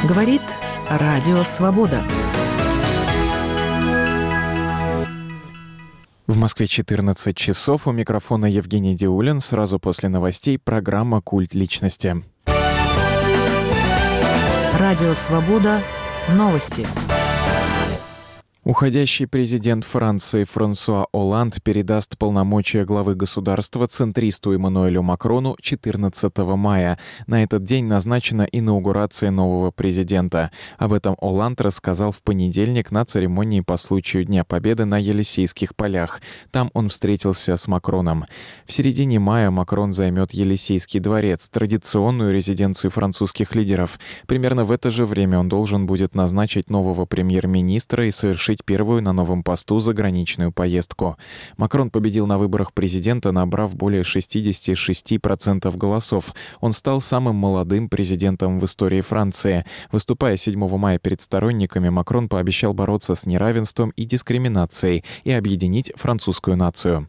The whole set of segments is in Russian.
Говорит Радио Свобода. В Москве 14 часов. У микрофона Евгений Диулин. Сразу после новостей программа «Культ личности». Радио Свобода. Новости. Уходящий президент Франции Франсуа Олланд передаст полномочия главы государства центристу Эммануэлю Макрону 14 мая. На этот день назначена инаугурация нового президента. Об этом Олланд рассказал в понедельник на церемонии по случаю Дня Победы на Елисейских полях. Там он встретился с Макроном. В середине мая Макрон займет Елисейский дворец, традиционную резиденцию французских лидеров. Примерно в это же время он должен будет назначить нового премьер-министра и совершить первую на новом посту заграничную поездку. Макрон победил на выборах президента, набрав более 66% голосов. Он стал самым молодым президентом в истории Франции. Выступая 7 мая перед сторонниками, Макрон пообещал бороться с неравенством и дискриминацией и объединить французскую нацию.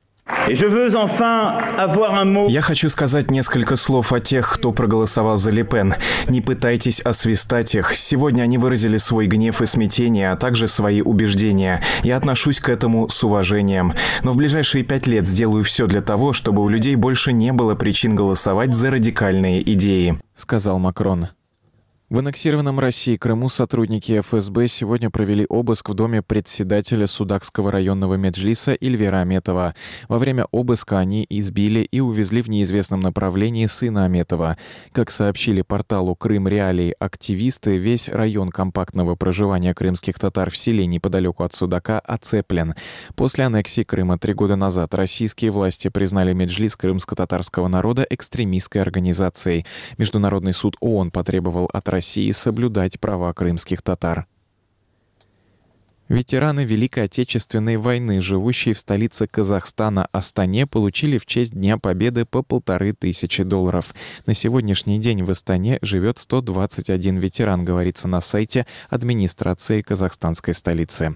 Я хочу сказать несколько слов о тех, кто проголосовал за Ле Пен. Не пытайтесь освистать их. Сегодня они выразили свой гнев и смятение, а также свои убеждения. Я отношусь к этому с уважением. Но в ближайшие 5 лет сделаю все для того, чтобы у людей больше не было причин голосовать за радикальные идеи, сказал Макрон. В аннексированном России Крыму сотрудники ФСБ сегодня провели обыск в доме председателя Судакского районного меджлиса Ильвера Аметова. Во время обыска они избили и увезли в неизвестном направлении сына Аметова. Как сообщили порталу «Крым Реалии» активисты, весь район компактного проживания крымских татар в селе неподалеку от Судака оцеплен. После аннексии Крыма 3 года назад российские власти признали меджлис крымско-татарского народа экстремистской организацией. Международный суд ООН потребовал от России соблюдать права крымских татар. Ветераны Великой Отечественной войны, живущие в столице Казахстана Астане, получили в честь Дня Победы по $1500. На сегодняшний день в Астане живет 121 ветеран, говорится на сайте администрации казахстанской столицы.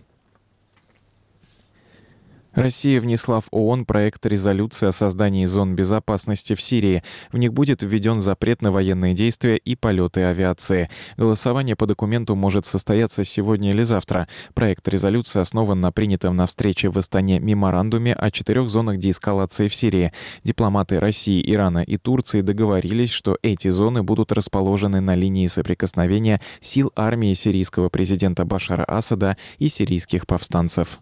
Россия внесла в ООН проект резолюции о создании зон безопасности в Сирии. В них будет введен запрет на военные действия и полеты авиации. Голосование по документу может состояться сегодня или завтра. Проект резолюции основан на принятом на встрече в Астане меморандуме о 4 зонах деэскалации в Сирии. Дипломаты России, Ирана и Турции договорились, что эти зоны будут расположены на линии соприкосновения сил армии сирийского президента Башара Асада и сирийских повстанцев.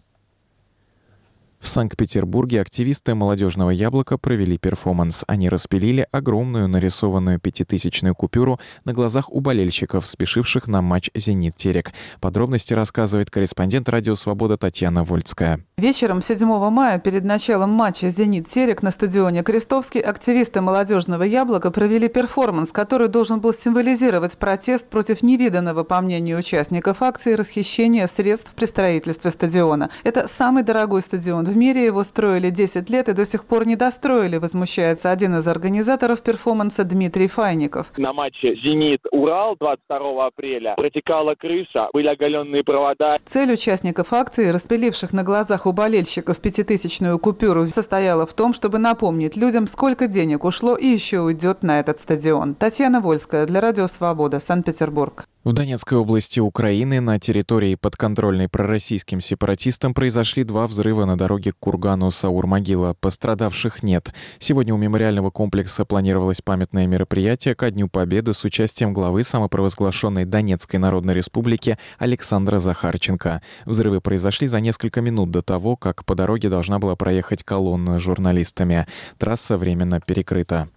В Санкт-Петербурге активисты «Молодежного яблока» провели перформанс. Они распилили огромную нарисованную 5000-ную купюру на глазах у болельщиков, спешивших на матч «Зенит-Терек». Подробности рассказывает корреспондент «Радио Свобода» Татьяна Вольцкая. Вечером 7 мая перед началом матча «Зенит-Терек» на стадионе Крестовский активисты «Молодежного яблока» провели перформанс, который должен был символизировать протест против невиданного, по мнению участников акции, расхищения средств при строительстве стадиона. Это самый дорогой стадион в мире, его строили 10 лет и до сих пор не достроили, возмущается один из организаторов перформанса Дмитрий Файников. На матче «Зенит-Урал» 22 апреля протекала крыша, были оголенные провода. Цель участников акции, распиливших на глазах у болельщиков 5000-ную купюру, состояла в том, чтобы напомнить людям, сколько денег ушло и еще уйдет на этот стадион. Татьяна Вольская для Радио Свобода, Санкт-Петербург. В Донецкой области Украины на территории, подконтрольной пророссийским сепаратистам, произошли 2 взрыва на дороге к кургану Саур-Могила. Пострадавших нет. Сегодня у мемориального комплекса планировалось памятное мероприятие ко Дню Победы с участием главы самопровозглашенной Донецкой Народной Республики Александра Захарченко. Взрывы произошли за несколько минут до того, как по дороге должна была проехать колонна с журналистами. Трасса временно перекрыта.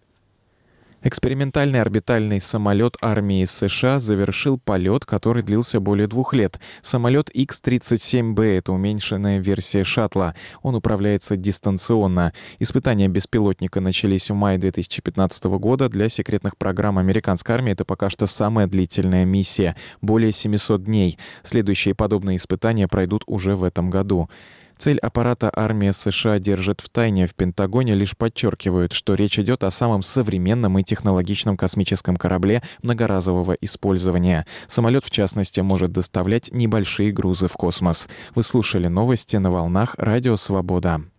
Экспериментальный орбитальный самолет армии США завершил полет, который длился более 2 лет. Самолет X-37B — это уменьшенная версия шаттла. Он управляется дистанционно. Испытания беспилотника начались в мае 2015 года. Для секретных программ американской армии это пока что самая длительная миссия — более 700 дней. Следующие подобные испытания пройдут уже в этом году. Цель аппарата армия США держит в тайне. В Пентагоне лишь подчеркивают, что речь идет о самом современном и технологичном космическом корабле многоразового использования. Самолет, в частности, может доставлять небольшие грузы в космос. Вы слушали новости на волнах Радио Свобода.